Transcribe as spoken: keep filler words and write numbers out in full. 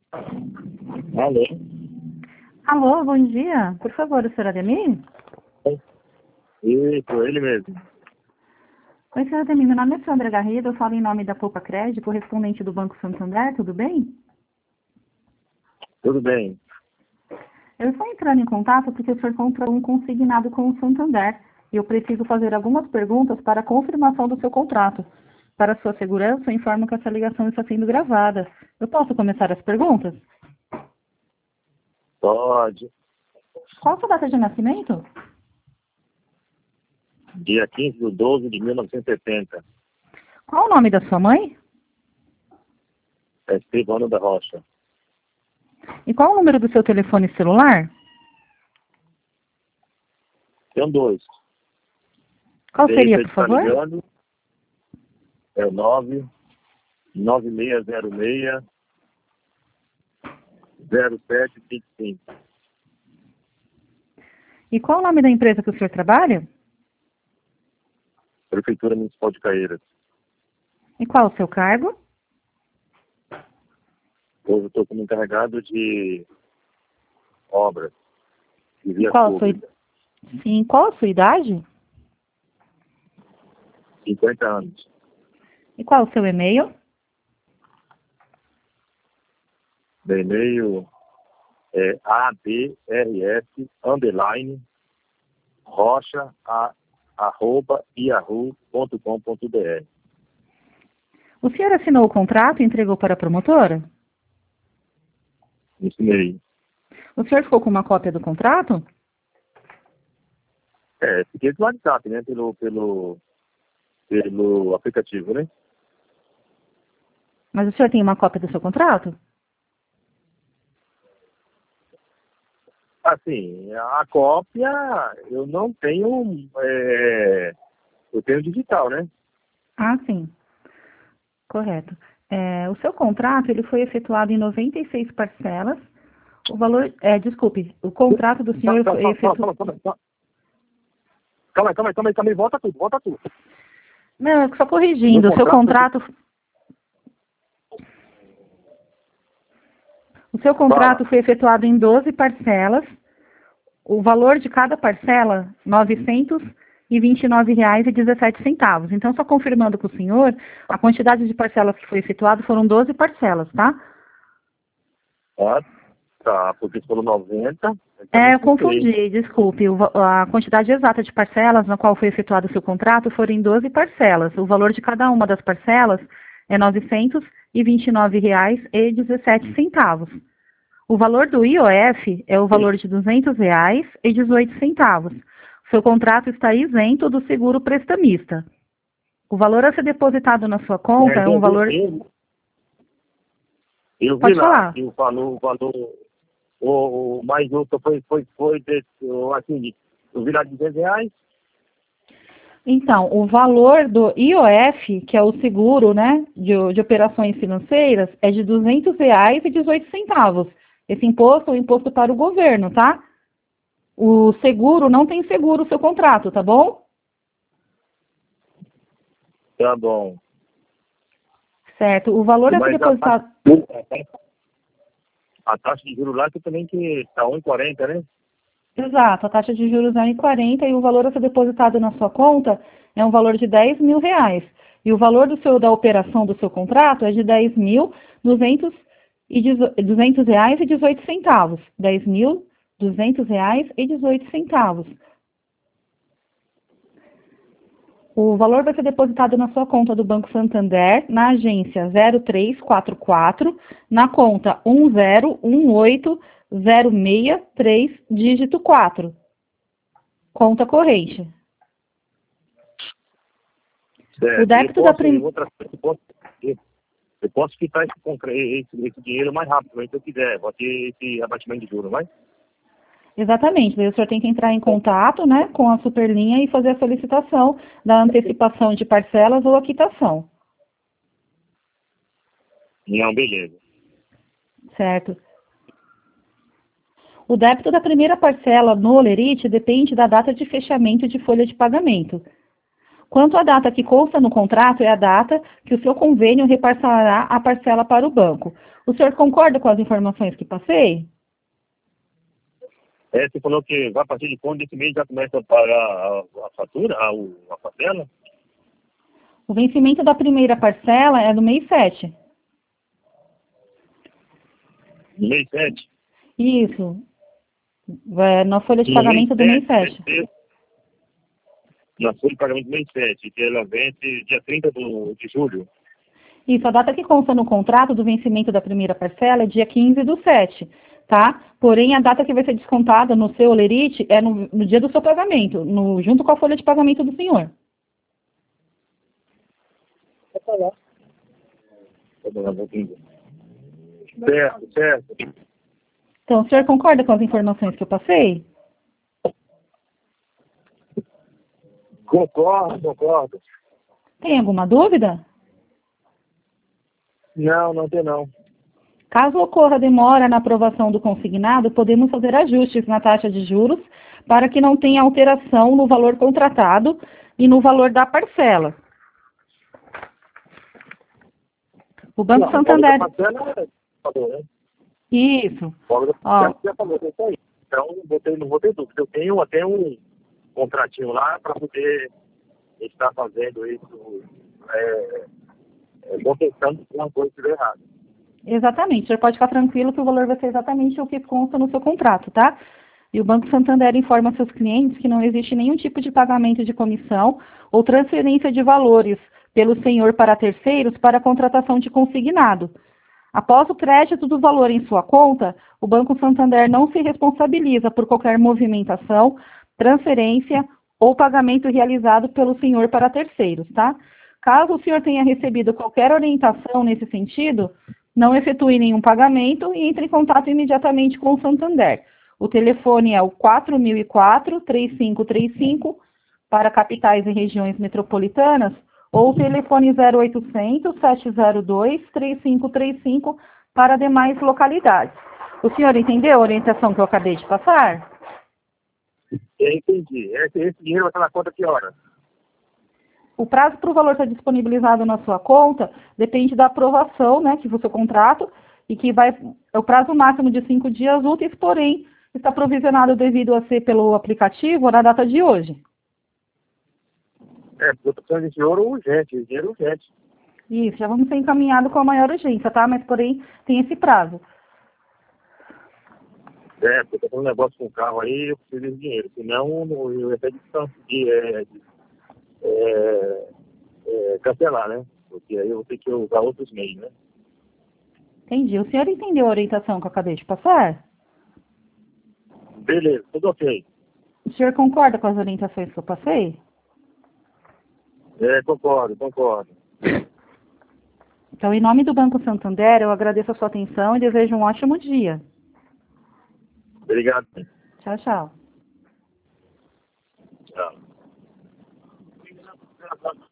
Alô? Alô, bom dia. Por favor, o senhor Ademir? Isso, ele mesmo. Oi, senhor Ademir. Meu nome é Sandra Garrido. Eu falo em nome da Poupa Crédito, correspondente do Banco Santander. Tudo bem? Tudo bem. Eu estou entrando em contato porque o senhor comprou um consignado com o Santander. E eu preciso fazer algumas perguntas para a confirmação do seu contrato. Para sua segurança, eu informo que essa ligação está sendo gravada. Eu posso começar as perguntas? Pode. Qual a sua data de nascimento? Dia quinze de doze de mil novecentos e setenta. Qual o nome da sua mãe? É Estevano da Rocha. E qual o número do seu telefone celular? Tem dois. Qual seria, Esse por que tá favor? ligando é o nove nove seis zero seis zero sete cinco cinco. E qual o nome da empresa que o senhor trabalha? Prefeitura Municipal de Caeiras. E qual o seu cargo? Hoje eu estou como encarregado de obras e E vias qual a sua, públicas. sim, qual a sua idade? cinquenta anos. E qual o seu e-mail? Meu e-mail é adrs underline rocha a, arroba yahoo ponto com ponto br. O senhor assinou o contrato e entregou para a promotora? Ensinei. O senhor ficou com uma cópia do contrato? É, fiquei do WhatsApp, né? Pelo, pelo, pelo aplicativo, né? Mas o senhor tem uma cópia do seu contrato? Assim, a cópia eu não tenho, é, eu tenho digital, né? Ah, sim. Correto. É, o seu contrato ele foi efetuado em noventa e seis parcelas. O valor, é, desculpe, o contrato do senhor Calma, foi calma, calma, efetuado... calma, calma, calma. Calma aí, calma aí, calma aí, calma aí, volta tudo, volta tudo. Não, só O meu corrigindo, o seu contrato, contrato... O seu fala, contrato foi efetuado em doze parcelas. O valor de cada parcela, novecentos e vinte e nove reais e dezessete centavos. Então, só confirmando com o senhor, a quantidade de parcelas que foi efetuada foram doze parcelas, tá? ó, tá, porque falou noventa, eu também É, eu escutei. confundi, desculpe. O va- a quantidade exata de parcelas na qual foi efetuado o seu contrato foram em doze parcelas. O valor de cada uma das parcelas é novecentos e vinte e nove reais e dezessete centavos. O valor do I O F é o valor de duzentos reais e dezoito centavos. Seu contrato está isento do seguro prestamista. O valor a ser depositado na sua conta Mas é um eu, vi- valor... eu, eu vi Pode lá falar. que o valor, o valor, o, o mais outro foi, foi, foi, desse, o, assim, eu vi lá de duzentos reais. Então, o valor do I O F, que é o seguro, né, de, de operações financeiras, é de duzentos reais e dezoito centavos. Esse imposto é um imposto para o governo, tá? O seguro não tem seguro o seu contrato, tá bom? Tá bom. Certo. O valor a ser Mas a taxa, depositado... a taxa de juros lá que também que está um e quarenta, né? Exato, a taxa de juros é um vírgula quarenta e o valor a ser depositado na sua conta é um valor de dez mil reais. E o valor do seu, da operação do seu contrato é de dez mil duzentos reais e dezoito centavos. dez mil duzentos reais e dezoito centavos. O valor vai ser depositado na sua conta do Banco Santander, na agência zero três quatro quatro, na conta um zero um oito zero seis três, dígito quatro. Conta corrente. O Certo. Eu débito da posso, prim... outra coisa, eu posso, eu, eu posso quitar esse, concre- esse, esse dinheiro mais rápido, se eu quiser. Vou ter esse abatimento de juros, vai? Exatamente, daí o senhor tem que entrar em contato, né, com a Superlinha e fazer a solicitação da antecipação de parcelas ou a quitação, Não, beleza. certo? O débito da primeira parcela no Olerite depende da data de fechamento de folha de pagamento. Quanto à data que consta no contrato, é a data que o seu convênio repassará a parcela para o banco. O senhor concorda com as informações que passei? É, você falou que vai a partir de quando esse mês já começa a pagar a, a fatura, a, a parcela? O vencimento da primeira parcela é no mês sete. No mês sete? Isso. É na folha de No pagamento do mês mês sete. sete. Na folha de pagamento do mês sete, que ela vence dia trinta do, de julho. Isso, a data que consta no contrato do vencimento da primeira parcela é dia quinze do sete, tá? Porém, a data que vai ser descontada no seu olerite é no, no dia do seu pagamento, no, junto com a folha de pagamento do senhor. Vou falar. Certo, certo. Então, o senhor concorda com as informações que eu passei? Concordo, concordo. Tem alguma dúvida? Não, não tem não. Caso ocorra demora na aprovação do consignado, podemos fazer ajustes na taxa de juros para que não tenha alteração no valor contratado e no valor da parcela. O Banco Não, Santander... Falou, né? Isso. Ó. Já falou, é isso aí. Então, não vou ter, não vou ter dúvida. Eu tenho até um contratinho lá para poder estar fazendo isso, é, é, contestando que uma coisa estiver errada. Exatamente. O senhor pode ficar tranquilo que o valor vai ser exatamente o que consta no seu contrato, tá? E o Banco Santander informa seus clientes que não existe nenhum tipo de pagamento de comissão ou transferência de valores pelo senhor para terceiros para a contratação de consignado. Após o crédito do valor em sua conta, o Banco Santander não se responsabiliza por qualquer movimentação, transferência ou pagamento realizado pelo senhor para terceiros, tá? Caso o senhor tenha recebido qualquer orientação nesse sentido, não efetue nenhum pagamento e entre em contato imediatamente com o Santander. O telefone é o quatro mil e quatro, três cinco três cinco para capitais e regiões metropolitanas ou o telefone zero oitocentos, sete zero dois, três cinco três cinco para demais localidades. O senhor entendeu a orientação que eu acabei de passar? Eu entendi. Esse, esse dinheiro vai estar na conta que hora? O prazo para o valor estar disponibilizado na sua conta depende da aprovação, né, que foi o seu contrato, e que vai, é o prazo máximo de cinco dias úteis, porém, está provisionado devido a ser pelo aplicativo na data de hoje. É, porque eu estou precisando de ouro urgente, dinheiro urgente. Isso, já vamos ser encaminhados com a maior urgência, tá? Mas, porém, tem esse prazo. É, porque eu estou com um negócio com o carro aí, eu preciso de dinheiro. Senão, eu até de, é, de é, é, cancelar, né? Porque aí eu vou ter que usar outros meios, né? Entendi. O senhor entendeu a orientação que eu acabei de passar? Beleza, tudo ok. O senhor concorda com as orientações que eu passei? É, concordo, concordo. Então, em nome do Banco Santander, eu agradeço a sua atenção e desejo um ótimo dia. Obrigado. Tchau, tchau. Tchau.